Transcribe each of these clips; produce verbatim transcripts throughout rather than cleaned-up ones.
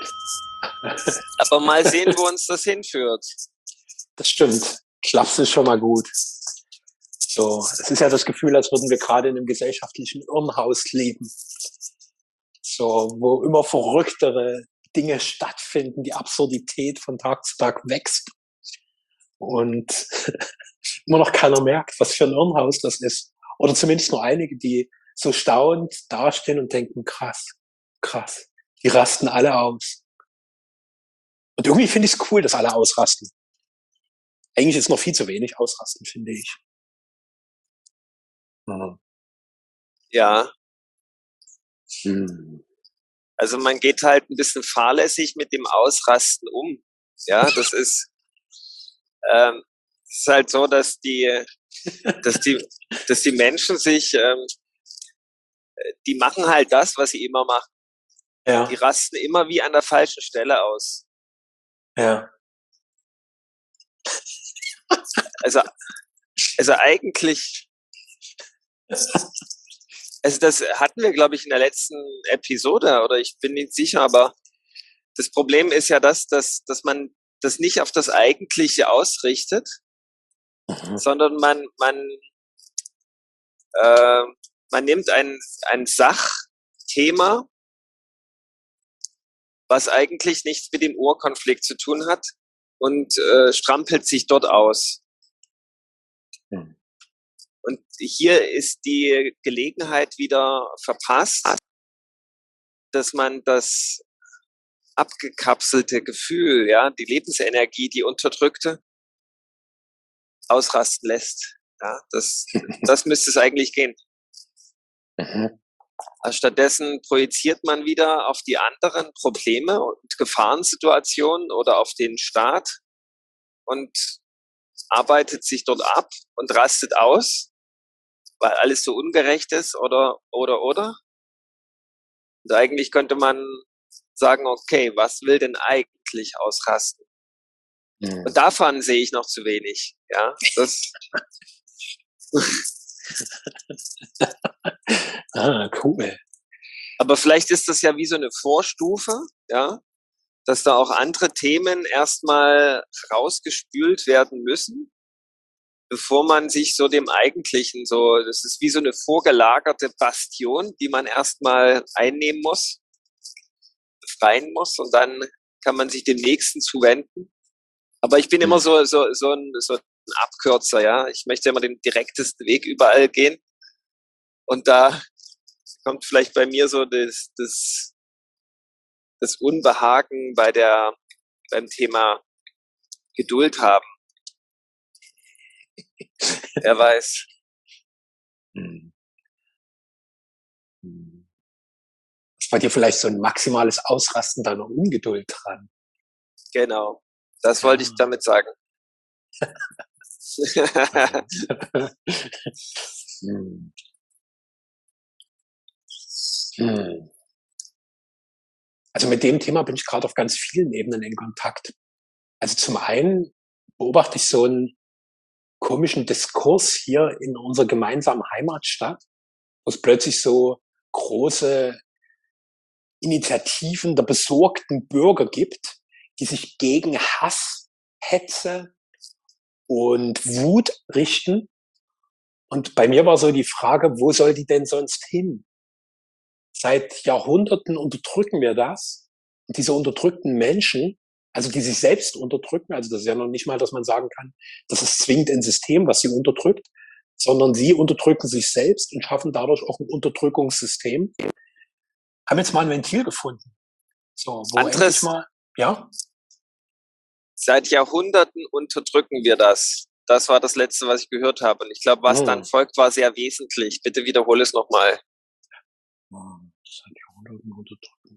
Aber mal sehen, wo uns das hinführt. Das stimmt. Schlafen ist schon mal gut. So, es ist ja das Gefühl, als würden wir gerade in einem gesellschaftlichen Irrenhaus leben. So, wo immer verrücktere Dinge stattfinden, die Absurdität von Tag zu Tag wächst. Und immer noch keiner merkt, was für ein Irrenhaus das ist. Oder zumindest nur einige, die so staunend dastehen und denken, krass, krass, die rasten alle aus. Und irgendwie finde ich es cool, dass alle ausrasten. Eigentlich ist noch viel zu wenig ausrasten, finde ich. Mhm. Ja. Hm. Also man geht halt ein bisschen fahrlässig mit dem Ausrasten um. Ja, das ist, ähm, das ist halt so, dass die, dass die, dass die Menschen sich, ähm, die machen halt das, was sie immer machen. Ja. Die rasten immer wie an der falschen Stelle aus. Ja. Also, also eigentlich, also das hatten wir, glaube ich, in der letzten Episode, oder ich bin nicht sicher, aber das Problem ist ja das, dass, dass man das nicht auf das Eigentliche ausrichtet, mhm. sondern man, man, äh, man nimmt ein, ein Sachthema, was eigentlich nichts mit dem Urkonflikt zu tun hat, und äh, strampelt sich dort aus. Mhm. Und hier ist die Gelegenheit wieder verpasst, dass man das abgekapselte Gefühl, ja, die Lebensenergie, die unterdrückte, ausrasten lässt. Ja, das, das müsste es eigentlich gehen. Mhm. Also stattdessen projiziert man wieder auf die anderen Probleme und Gefahrensituationen oder auf den Staat und arbeitet sich dort ab und rastet aus, weil alles so ungerecht ist oder, oder, oder. Und eigentlich könnte man sagen, okay, was will denn eigentlich ausrasten? Mhm. Und davon sehe ich noch zu wenig. Ja, das. Ah, cool. Aber vielleicht ist das ja wie so eine Vorstufe, ja, dass da auch andere Themen erstmal rausgespült werden müssen, bevor man sich so dem Eigentlichen so, das ist wie so eine vorgelagerte Bastion, die man erstmal einnehmen muss, befreien muss, und dann kann man sich dem Nächsten zuwenden. Aber ich bin immer so, so, so ein, so ein Abkürzer, ja. Ich möchte immer den direktesten Weg überall gehen. Und da kommt vielleicht bei mir so das, das, das Unbehagen bei der, beim Thema Geduld haben. Wer weiß. Hm. Ist bei dir vielleicht so ein maximales Ausrasten deiner Ungeduld dran? Genau. Das ja. wollte ich damit sagen. hm. Hm. Also mit dem Thema bin ich gerade auf ganz vielen Ebenen in Kontakt. Also zum einen beobachte ich so einen komischen Diskurs hier in unserer gemeinsamen Heimatstadt, wo es plötzlich so große Initiativen der besorgten Bürger gibt, die sich gegen Hass, Hetze und Wut richten. Und bei mir war so die Frage, wo soll die denn sonst hin? Seit Jahrhunderten unterdrücken wir das. Und diese unterdrückten Menschen, also die sich selbst unterdrücken, also das ist ja noch nicht mal, dass man sagen kann, das ist zwingend ein System, was sie unterdrückt, sondern sie unterdrücken sich selbst und schaffen dadurch auch ein Unterdrückungssystem. Haben jetzt mal ein Ventil gefunden. So, wo Andres, endlich mal, ja? Seit Jahrhunderten unterdrücken wir das. Das war das Letzte, was ich gehört habe. Und ich glaube, was hm. dann folgt, war sehr wesentlich. Bitte wiederhole es nochmal. Seit Jahrhunderten unterdrücken.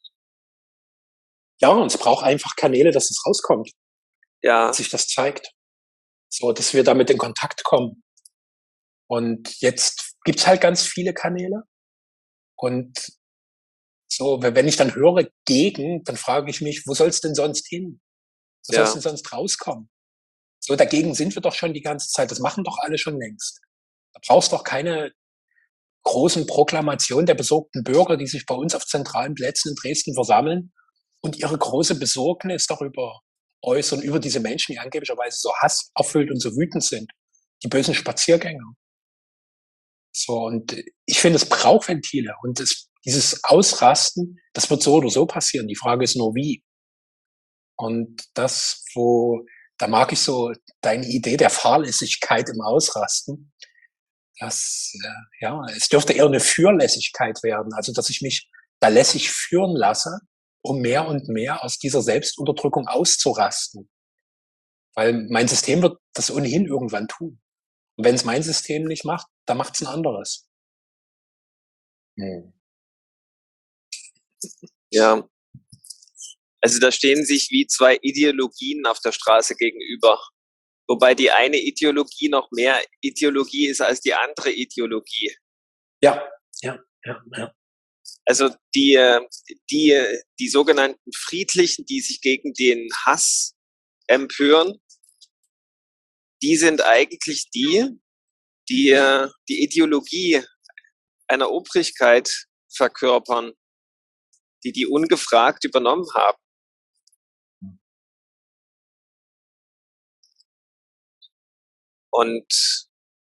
Ja, und es braucht einfach Kanäle, dass es rauskommt. Ja. Dass sich das zeigt. So, dass wir damit in Kontakt kommen. Und jetzt gibt's halt ganz viele Kanäle. Und so, wenn ich dann höre gegen, dann frage ich mich, wo soll es denn sonst hin? Wo ja. soll es denn sonst rauskommen? So, dagegen sind wir doch schon die ganze Zeit. Das machen doch alle schon längst. Da brauchst doch keine großen Proklamationen der besorgten Bürger, die sich bei uns auf zentralen Plätzen in Dresden versammeln und ihre große Besorgnis darüber äußern, über diese Menschen, die angeblicherweise so hasserfüllt und so wütend sind, die bösen Spaziergänger. So, und ich finde, es braucht Ventile und es, dieses Ausrasten, das wird so oder so passieren. Die Frage ist nur, wie. Und das, wo, da mag ich so deine Idee der Fahrlässigkeit im Ausrasten. Das, äh, ja, es dürfte eher eine Fürlässigkeit werden. Also, dass ich mich da lässig führen lasse, um mehr und mehr aus dieser Selbstunterdrückung auszurasten. Weil mein System wird das ohnehin irgendwann tun. Und wenn es mein System nicht macht, dann macht es ein anderes. Hm. Ja. Also da stehen sich wie zwei Ideologien auf der Straße gegenüber. Wobei die eine Ideologie noch mehr Ideologie ist als die andere Ideologie. Ja, ja, ja, ja. Also die, die, die sogenannten Friedlichen, die sich gegen den Hass empören, die sind eigentlich die, die die Ideologie einer Obrigkeit verkörpern, die die ungefragt übernommen haben. Und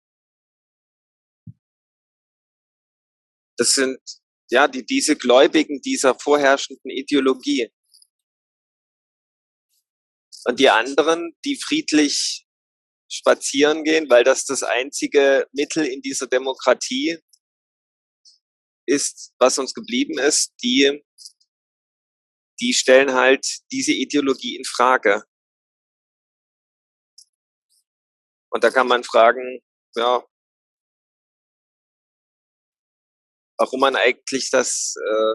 das sind ja die, diese Gläubigen dieser vorherrschenden Ideologie. Und die anderen, die friedlich spazieren gehen, weil das das einzige Mittel in dieser Demokratie ist, was uns geblieben ist, die, die stellen halt diese Ideologie in Frage. Und da kann man fragen, ja, warum man eigentlich das äh,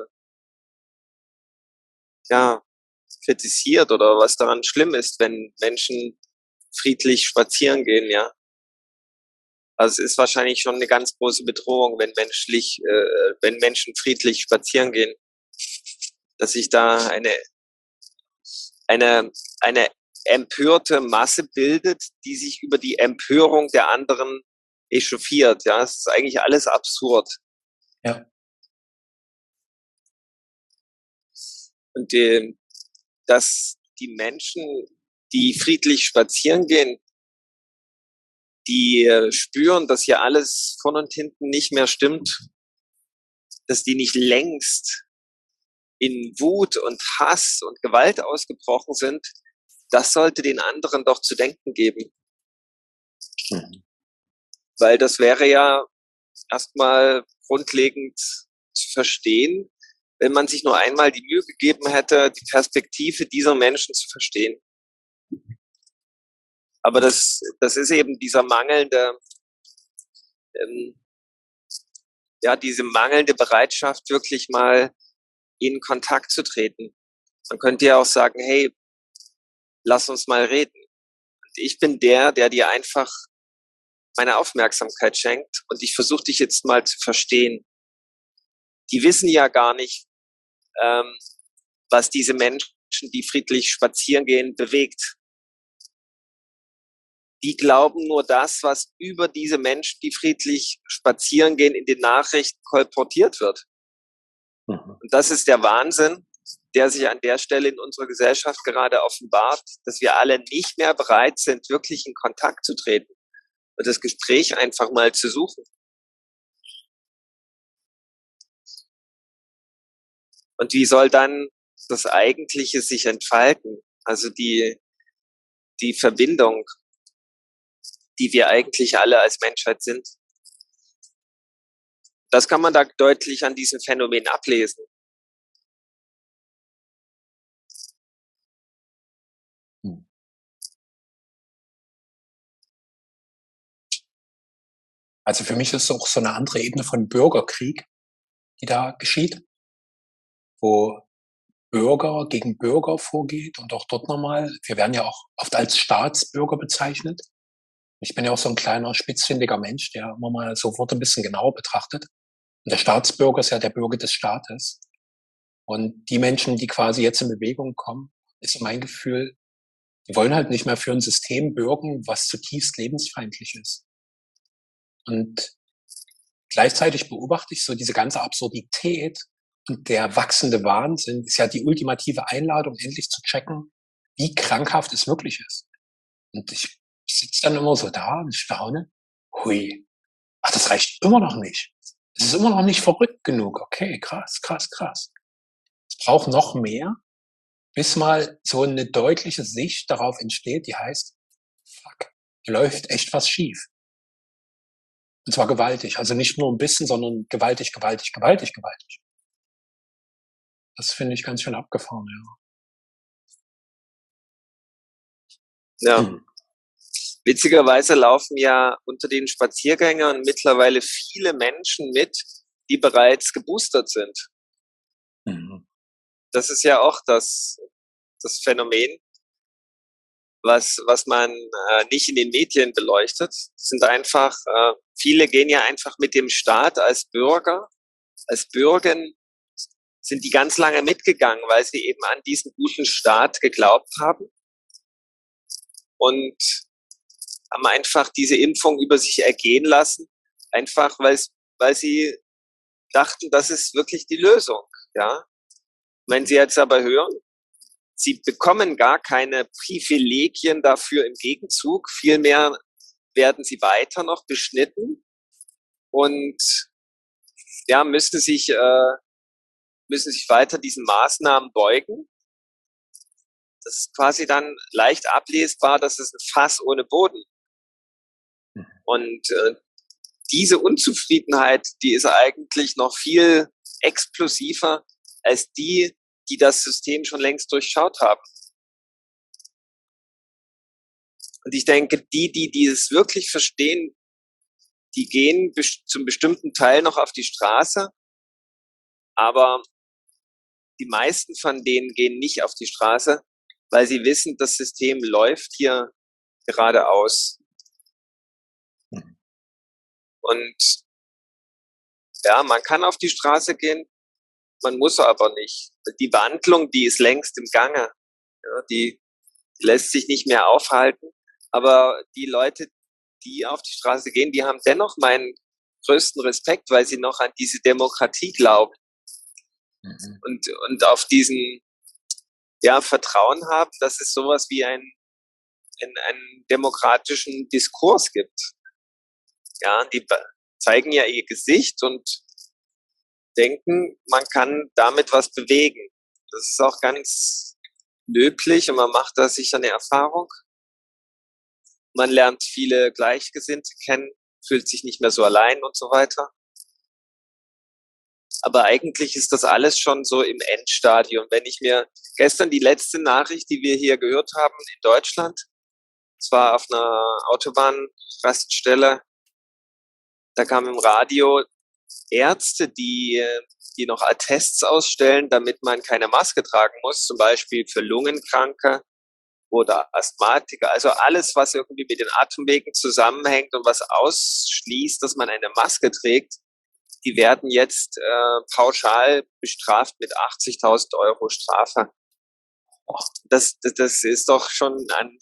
ja, kritisiert oder was daran schlimm ist, wenn Menschen friedlich spazieren gehen, ja. Also es ist wahrscheinlich schon eine ganz große Bedrohung, wenn menschlich, äh, wenn Menschen friedlich spazieren gehen, dass sich da eine eine eine empörte Masse bildet, die sich über die Empörung der anderen echauffiert. Ja, es ist eigentlich alles absurd. Ja. Und die, dass die Menschen, die friedlich spazieren gehen, die spüren, dass hier alles von und hinten nicht mehr stimmt, dass die nicht längst in Wut und Hass und Gewalt ausgebrochen sind, das sollte den anderen doch zu denken geben. Mhm. Weil das wäre ja erstmal grundlegend zu verstehen, wenn man sich nur einmal die Mühe gegeben hätte, die Perspektive dieser Menschen zu verstehen. Aber das, das ist eben dieser mangelnde, ähm, ja, diese mangelnde Bereitschaft, wirklich mal in Kontakt zu treten. Man könnte ja auch sagen, hey, lass uns mal reden. Und ich bin der, der dir einfach meine Aufmerksamkeit schenkt und ich versuche dich jetzt mal zu verstehen. Die wissen ja gar nicht, ähm, was diese Menschen, die friedlich spazieren gehen, bewegt. Die glauben nur das, was über diese Menschen, die friedlich spazieren gehen, in den Nachrichten kolportiert wird. Mhm. Und das ist der Wahnsinn, der sich an der Stelle in unserer Gesellschaft gerade offenbart, dass wir alle nicht mehr bereit sind, wirklich in Kontakt zu treten und das Gespräch einfach mal zu suchen. Und wie soll dann das Eigentliche sich entfalten? Also die, die Verbindung, die wir eigentlich alle als Menschheit sind. Das kann man da deutlich an diesem Phänomen ablesen. Also für mich ist es auch so eine andere Ebene von Bürgerkrieg, die da geschieht, wo Bürger gegen Bürger vorgeht und auch dort nochmal, wir werden ja auch oft als Staatsbürger bezeichnet. Ich bin ja auch so ein kleiner, spitzfindiger Mensch, der immer mal so Worte ein bisschen genauer betrachtet. Und der Staatsbürger ist ja der Bürger des Staates. Und die Menschen, die quasi jetzt in Bewegung kommen, ist so mein Gefühl, die wollen halt nicht mehr für ein System bürgen, was zutiefst lebensfeindlich ist. Und gleichzeitig beobachte ich so diese ganze Absurdität Und der wachsende Wahnsinn ist ja die ultimative Einladung, endlich zu checken, wie krankhaft es wirklich ist. Und ich sitze dann immer so da und staune, hui, ach, das reicht immer noch nicht. Es ist immer noch nicht verrückt genug. Okay, krass, krass, krass. Es braucht noch mehr, bis mal so eine deutliche Sicht darauf entsteht, die heißt, fuck, hier läuft echt was schief. Und zwar gewaltig. Also nicht nur ein bisschen, sondern gewaltig, gewaltig, gewaltig, gewaltig. Das finde ich ganz schön abgefahren, Ja. ja. Ja. Hm. Witzigerweise laufen ja unter den Spaziergängern mittlerweile viele Menschen mit, die bereits geboostert sind. Mhm. Das ist ja auch das, das Phänomen, was, was man äh, nicht in den Medien beleuchtet. Es sind einfach, äh, viele gehen ja einfach mit dem Staat als Bürger, als Bürgen, sind die ganz lange mitgegangen, weil sie eben an diesen guten Staat geglaubt haben und haben einfach diese Impfung über sich ergehen lassen, einfach weil, weil sie dachten, das ist wirklich die Lösung. Ja? Wenn Sie jetzt aber hören, Sie bekommen gar keine Privilegien dafür im Gegenzug, vielmehr werden Sie weiter noch beschnitten und ja, müssen sich, äh, müssen sich weiter diesen Maßnahmen beugen. Das ist quasi dann leicht ablesbar, das ist ein Fass ohne Boden. Und äh, diese Unzufriedenheit, die ist eigentlich noch viel explosiver als die, die das System schon längst durchschaut haben. Und ich denke, die, die, die es wirklich verstehen, die gehen zum bestimmten Teil noch auf die Straße, aber die meisten von denen gehen nicht auf die Straße, weil sie wissen, das System läuft hier geradeaus. Und ja, man kann auf die Straße gehen, man muss aber nicht. Die Wandlung, die ist längst im Gange. Ja, die lässt sich nicht mehr aufhalten. Aber die Leute, die auf die Straße gehen, die haben dennoch meinen größten Respekt, weil sie noch an diese Demokratie glauben. Mhm. Und, und auf diesen ja, Vertrauen haben, dass es sowas wie ein, ein, einen demokratischen Diskurs gibt. Ja, die zeigen ja ihr Gesicht und denken, man kann damit was bewegen. Das ist auch ganz löblich und man macht da sicher eine Erfahrung. Man lernt viele Gleichgesinnte kennen, fühlt sich nicht mehr so allein und so weiter. Aber eigentlich ist das alles schon so im Endstadium. Wenn ich mir gestern die letzte Nachricht, die wir hier gehört haben in Deutschland, zwar auf einer Autobahnraststelle, da kam im Radio Ärzte, die, die noch Attests ausstellen, damit man keine Maske tragen muss, zum Beispiel für Lungenkranke oder Asthmatiker, also alles, was irgendwie mit den Atemwegen zusammenhängt und was ausschließt, dass man eine Maske trägt, die werden jetzt äh, pauschal bestraft mit achtzigtausend Euro Strafe. Das, das, das ist doch schon ein,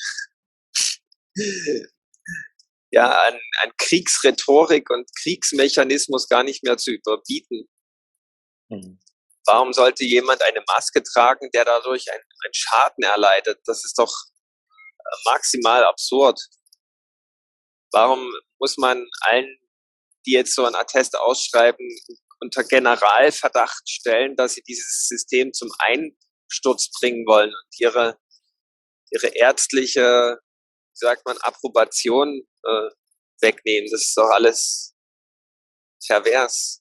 ja, an, an Kriegsrhetorik und Kriegsmechanismus gar nicht mehr zu überbieten. Mhm. Warum sollte jemand eine Maske tragen, der dadurch einen, einen Schaden erleidet? Das ist doch maximal absurd. Warum muss man allen, die jetzt so ein Attest ausschreiben, unter Generalverdacht stellen, dass sie dieses System zum Einsturz bringen wollen und ihre, ihre ärztliche, wie sagt man, Approbation äh, wegnehmen? Das ist doch alles pervers.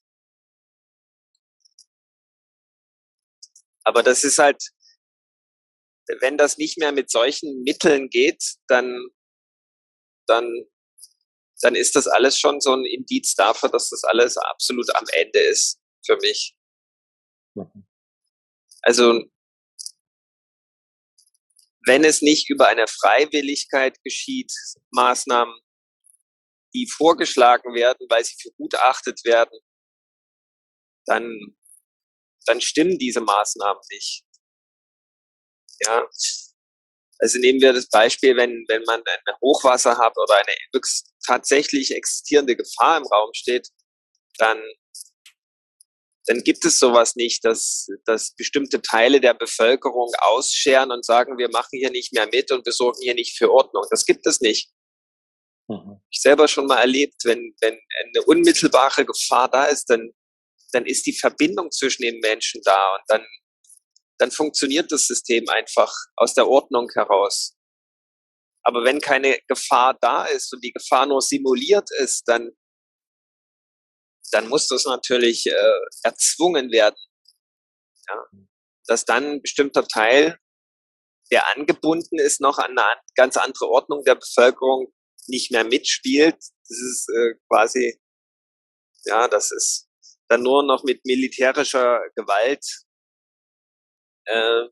Aber das ist halt, wenn das nicht mehr mit solchen Mitteln geht, dann, dann, dann ist das alles schon so ein Indiz dafür, dass das alles absolut am Ende ist für mich. Mhm. Also, wenn es nicht über eine Freiwilligkeit geschieht, Maßnahmen, die vorgeschlagen werden, weil sie für gut erachtet werden, dann, dann stimmen diese Maßnahmen nicht. Ja. Also nehmen wir das Beispiel, wenn, wenn man ein Hochwasser hat oder eine wirklich tatsächlich existierende Gefahr im Raum steht, dann, dann gibt es sowas nicht, dass, dass bestimmte Teile der Bevölkerung ausscheren und sagen, wir machen hier nicht mehr mit und wir sorgen hier nicht für Ordnung. Das gibt es nicht. Mhm. Ich selber schon mal erlebt, wenn, wenn eine unmittelbare Gefahr da ist, dann, dann ist die Verbindung zwischen den Menschen da und dann, dann funktioniert das System einfach aus der Ordnung heraus. Aber wenn keine Gefahr da ist und die Gefahr nur simuliert ist, dann, dann muss das natürlich äh, erzwungen werden. Ja? Dass dann ein bestimmter Teil, der angebunden ist noch an eine ganz andere Ordnung der Bevölkerung, nicht mehr mitspielt. Das ist äh, quasi, ja, das ist dann nur noch mit militärischer Gewalt äh,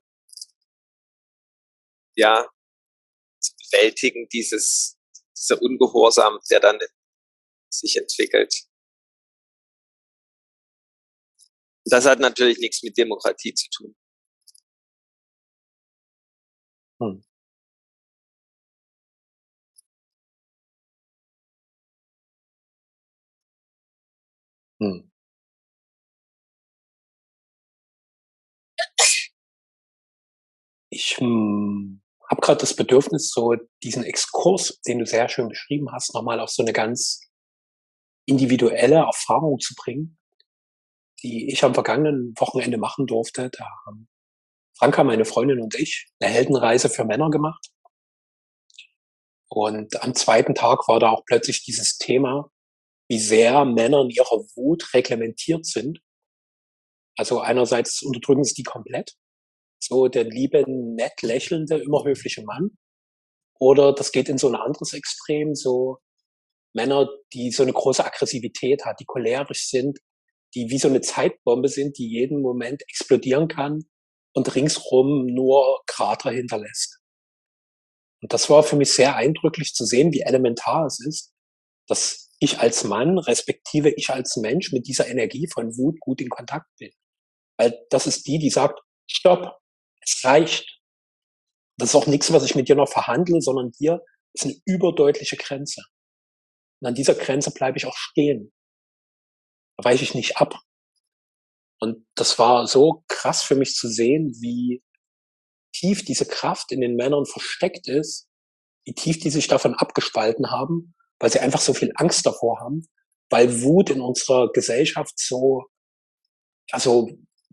ja, zu bewältigen, dieses, dieser Ungehorsam, der dann sich entwickelt. Das hat natürlich nichts mit Demokratie zu tun. Hm. Hm. Ich hm, habe gerade das Bedürfnis, so diesen Exkurs, den du sehr schön beschrieben hast, nochmal auf so eine ganz individuelle Erfahrung zu bringen, die ich am vergangenen Wochenende machen durfte. Da haben Franka, meine Freundin und ich eine Heldenreise für Männer gemacht. Und am zweiten Tag war da auch plötzlich dieses Thema, wie sehr Männer in ihrer Wut reglementiert sind. Also einerseits unterdrücken sie die komplett. So der liebe, nett lächelnde, immer höfliche Mann. Oder das geht in so ein anderes Extrem, so Männer, die so eine große Aggressivität hat, die cholerisch sind, die wie so eine Zeitbombe sind, die jeden Moment explodieren kann und ringsrum nur Krater hinterlässt. Und das war für mich sehr eindrücklich zu sehen, wie elementar es ist, dass ich als Mann, respektive ich als Mensch mit dieser Energie von Wut gut in Kontakt bin. Weil das ist die, die sagt, stopp, es reicht. Das ist auch nichts, was ich mit dir noch verhandle, sondern hier ist eine überdeutliche Grenze. Und an dieser Grenze bleibe ich auch stehen. Da weiche ich nicht ab. Und das war so krass für mich zu sehen, wie tief diese Kraft in den Männern versteckt ist, wie tief die sich davon abgespalten haben, weil sie einfach so viel Angst davor haben, weil Wut in unserer Gesellschaft so, also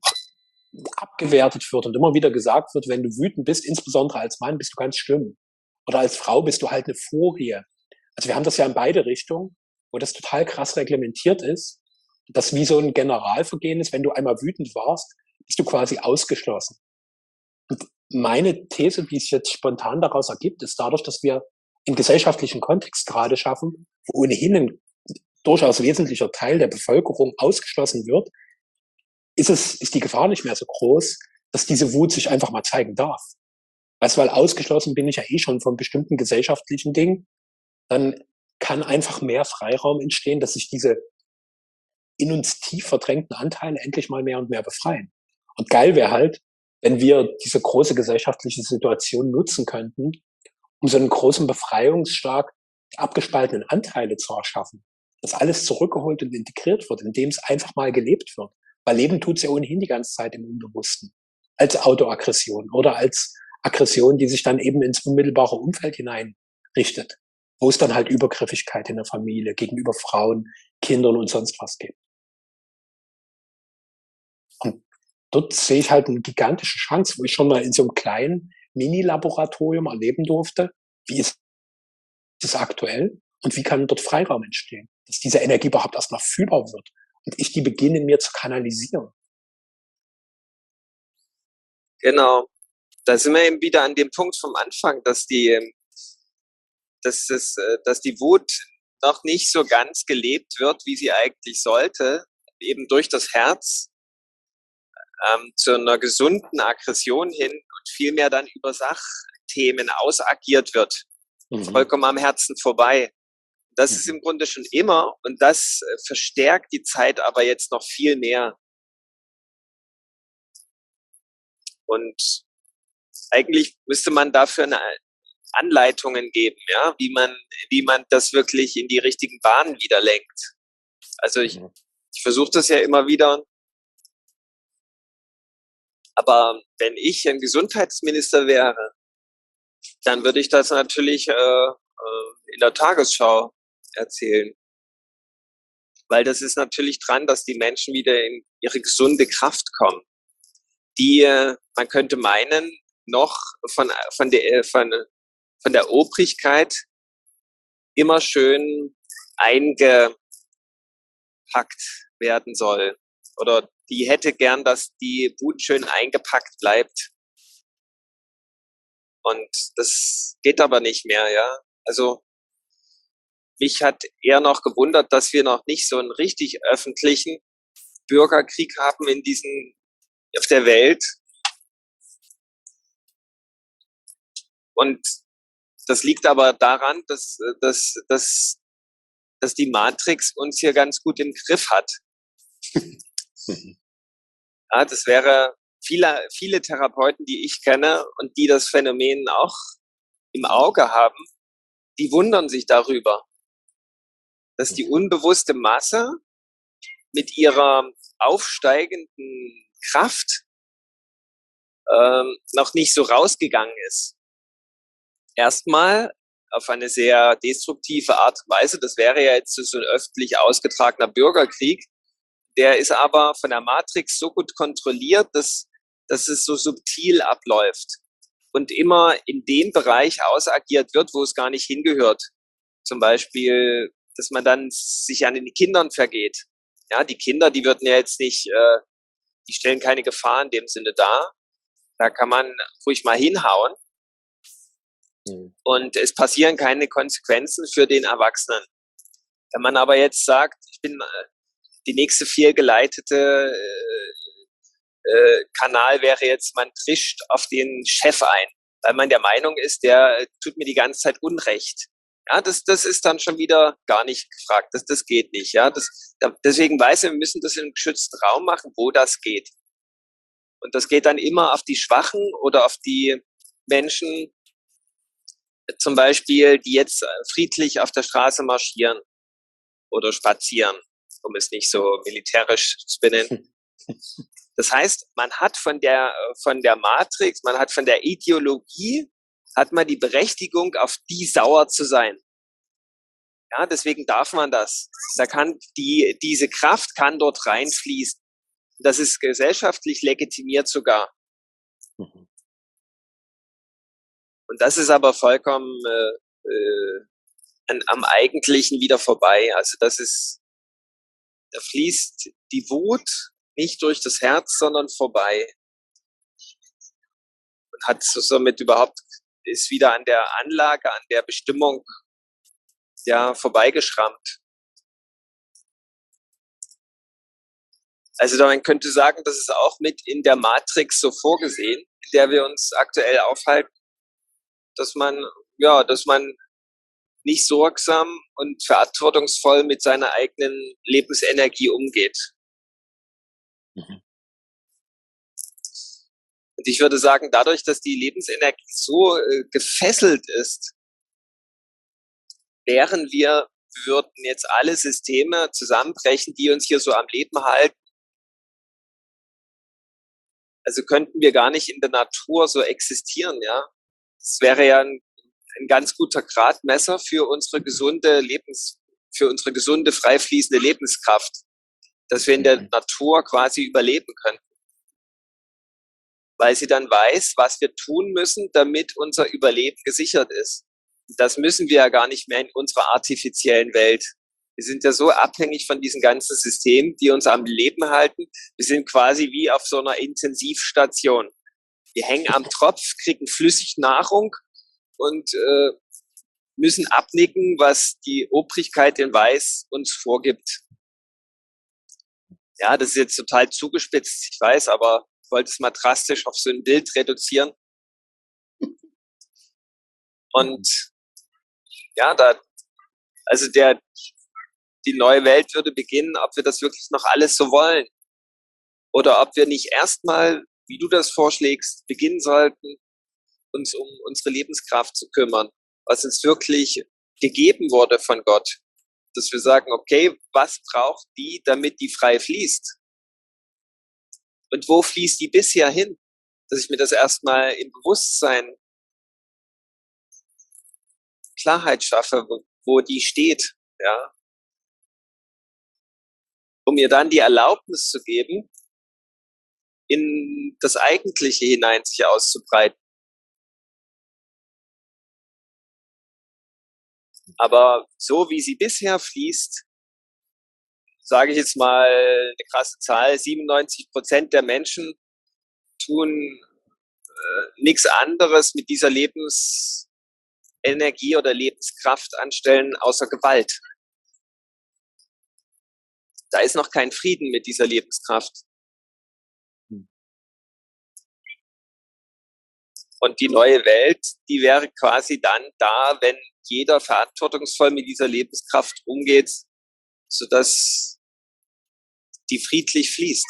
abgewertet wird und immer wieder gesagt wird, wenn du wütend bist, insbesondere als Mann, bist du ganz schlimm. Oder als Frau bist du halt eine Furie. Also wir haben das ja in beide Richtungen, wo das total krass reglementiert ist, das wie so ein Generalvergehen ist, wenn du einmal wütend warst, bist du quasi ausgeschlossen. Und meine These, wie es jetzt spontan daraus ergibt, ist dadurch, dass wir einen gesellschaftlichen Kontext gerade schaffen, wo ohnehin ein durchaus wesentlicher Teil der Bevölkerung ausgeschlossen wird, ist es, ist die Gefahr nicht mehr so groß, dass diese Wut sich einfach mal zeigen darf. Weißt du, weil ausgeschlossen bin ich ja eh schon von bestimmten gesellschaftlichen Dingen, dann kann einfach mehr Freiraum entstehen, dass sich diese in uns tief verdrängten Anteile endlich mal mehr und mehr befreien. Und geil wäre halt, wenn wir diese große gesellschaftliche Situation nutzen könnten, um so einen großen Befreiungsschlag der abgespaltenen Anteile zu erschaffen. Dass alles zurückgeholt und integriert wird, indem es einfach mal gelebt wird. Weil Leben tut es ja ohnehin die ganze Zeit im Unbewussten. Als Autoaggression oder als Aggression, die sich dann eben ins unmittelbare Umfeld hineinrichtet. Wo es dann halt Übergriffigkeit in der Familie gegenüber Frauen, Kindern und sonst was gibt. Und dort sehe ich halt eine gigantische Chance, wo ich schon mal in so einem kleinen Mini-Laboratorium erleben durfte, wie ist es aktuell und wie kann dort Freiraum entstehen, dass diese Energie überhaupt erst mal fühlbar wird und ich die beginne in mir zu kanalisieren. Genau. Da sind wir eben wieder an dem Punkt vom Anfang, dass die, dass es, dass die Wut noch nicht so ganz gelebt wird, wie sie eigentlich sollte, eben durch das Herz ähm, zu einer gesunden Aggression hin und vielmehr dann über Sachthemen ausagiert wird. Mhm. Vollkommen am Herzen vorbei. Das mhm. ist im Grunde schon immer und das verstärkt die Zeit aber jetzt noch viel mehr. Und eigentlich müsste man dafür eine Anleitungen geben, ja, wie man, wie man das wirklich in die richtigen Bahnen wieder lenkt. Also ich, ich versuche das ja immer wieder, Aber wenn ich ein Gesundheitsminister wäre, dann würde ich das natürlich äh, äh, in der Tagesschau erzählen. Weil das ist natürlich dran, dass die Menschen wieder in ihre gesunde Kraft kommen. Die, äh, man könnte meinen, noch von, von, der, von, von der Obrigkeit immer schön eingepackt werden soll. Oder die hätte gern, dass die Wut schön eingepackt bleibt. Und das geht aber nicht mehr, ja. Also mich hat eher noch gewundert, dass wir noch nicht so einen richtig öffentlichen Bürgerkrieg haben in diesen, auf der Welt. Und das liegt aber daran, dass, dass, dass, dass die Matrix uns hier ganz gut im Griff hat. Ja, das wäre viele, viele Therapeuten, die ich kenne und die das Phänomen auch im Auge haben, die wundern sich darüber, dass die unbewusste Masse mit ihrer aufsteigenden Kraft ähm, noch nicht so rausgegangen ist. Erstmal auf eine sehr destruktive Art und Weise. Das wäre ja jetzt so ein öffentlich ausgetragener Bürgerkrieg. Der ist aber von der Matrix so gut kontrolliert, dass, dass es so subtil abläuft und immer in dem Bereich ausagiert wird, wo es gar nicht hingehört. Zum Beispiel, dass man dann sich an den Kindern vergeht. Ja, die Kinder, die würden ja jetzt nicht, äh, die stellen keine Gefahr in dem Sinne dar. Da kann man ruhig mal hinhauen. Mhm. Und es passieren keine Konsequenzen für den Erwachsenen. Wenn man aber jetzt sagt, ich bin äh, die nächste fehlgeleitete äh, äh, Kanal wäre jetzt, man trischt auf den Chef ein, weil man der Meinung ist, der tut mir die ganze Zeit Unrecht. Ja, das, das ist dann schon wieder gar nicht gefragt. Das, das geht nicht. Ja, das, deswegen weiß ich, wir müssen das in einem geschützten Raum machen, wo das geht. Und das geht dann immer auf die Schwachen oder auf die Menschen, zum Beispiel, die jetzt friedlich auf der Straße marschieren oder spazieren, um es nicht so militärisch zu benennen. Das heißt, man hat von der, von der Matrix, man hat von der Ideologie, hat man die Berechtigung, auf die sauer zu sein. Ja, deswegen darf man das. Da kann die, diese Kraft kann dort reinfließen. Das ist gesellschaftlich legitimiert sogar. Mhm. Und das ist aber vollkommen äh, äh, an, am Eigentlichen wieder vorbei. Also das ist, da fließt die Wut nicht durch das Herz, sondern vorbei. Und hat so somit überhaupt, ist wieder an der Anlage, an der Bestimmung ja vorbeigeschrammt. Also man könnte sagen, das ist auch mit in der Matrix so vorgesehen, in der wir uns aktuell aufhalten, dass man, ja, dass man nicht sorgsam und verantwortungsvoll mit seiner eigenen Lebensenergie umgeht. Mhm. Und ich würde sagen, dadurch, dass die Lebensenergie so äh, gefesselt ist, wären wir, würden jetzt alle Systeme zusammenbrechen, die uns hier so am Leben halten. Also könnten wir gar nicht in der Natur so existieren, ja. Das wäre ja ein, ein ganz guter Gradmesser für unsere gesunde Lebens, für unsere gesunde, frei fließende Lebenskraft, dass wir in der Natur quasi überleben könnten. Weil sie dann weiß, was wir tun müssen, damit unser Überleben gesichert ist. Das müssen wir ja gar nicht mehr in unserer artifiziellen Welt. Wir sind ja so abhängig von diesen ganzen Systemen, die uns am Leben halten. Wir sind quasi wie auf so einer Intensivstation. Wir hängen am Tropf, kriegen flüssig Nahrung und äh, müssen abnicken, was die Obrigkeit in Weiß uns vorgibt. Ja, das ist jetzt total zugespitzt, ich weiß, aber ich wollte es mal drastisch auf so ein Bild reduzieren. Und ja, da, also der, die neue Welt würde beginnen, ob wir das wirklich noch alles so wollen. Oder ob wir nicht erstmal, wie du das vorschlägst, beginnen sollten, uns um unsere Lebenskraft zu kümmern, was uns wirklich gegeben wurde von Gott. Dass wir sagen, okay, was braucht die, damit die frei fließt? Und wo fließt die bisher hin? dass ich mir das erstmal im Bewusstsein Klarheit schaffe, wo, wo die steht, ja, um mir dann die Erlaubnis zu geben, in das Eigentliche hinein sich auszubreiten. Aber so wie sie bisher fließt, sage ich jetzt mal eine krasse Zahl, siebenundneunzig Prozent der Menschen tun äh, nichts anderes mit dieser Lebensenergie oder Lebenskraft anstellen, außer Gewalt. Da ist noch kein Frieden mit dieser Lebenskraft. Und die neue Welt, die wäre quasi dann da, wenn jeder verantwortungsvoll mit dieser Lebenskraft umgeht, sodass die friedlich fließt.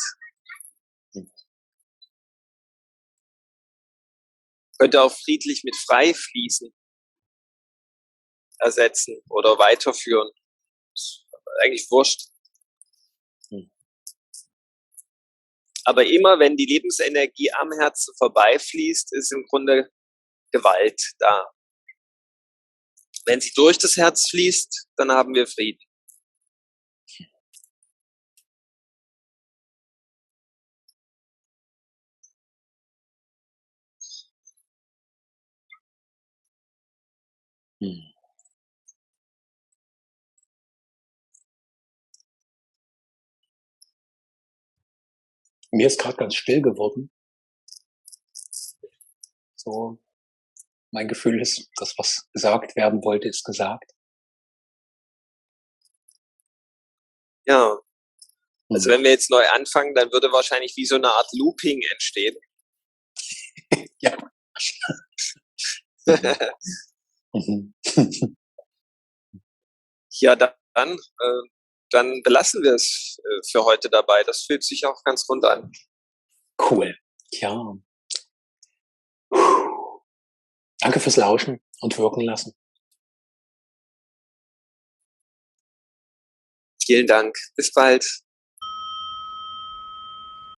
Könnte auch friedlich mit frei fließen ersetzen oder weiterführen. Ist eigentlich wurscht. Aber immer, wenn die Lebensenergie am Herzen vorbeifließt, ist im Grunde Gewalt da. Wenn sie durch das Herz fließt, dann haben wir Frieden. Hm. Mir ist gerade ganz still geworden. So, mein Gefühl ist, das, was gesagt werden wollte, ist gesagt. Ja. Also wenn wir jetzt neu anfangen, dann würde wahrscheinlich wie so eine Art Looping entstehen. Ja. Mhm. Ja, dann, äh, dann belassen wir es äh, für heute dabei. Das fühlt sich auch ganz rund an. Cool. Ja. Danke fürs Lauschen und wirken lassen. Vielen Dank. Bis bald.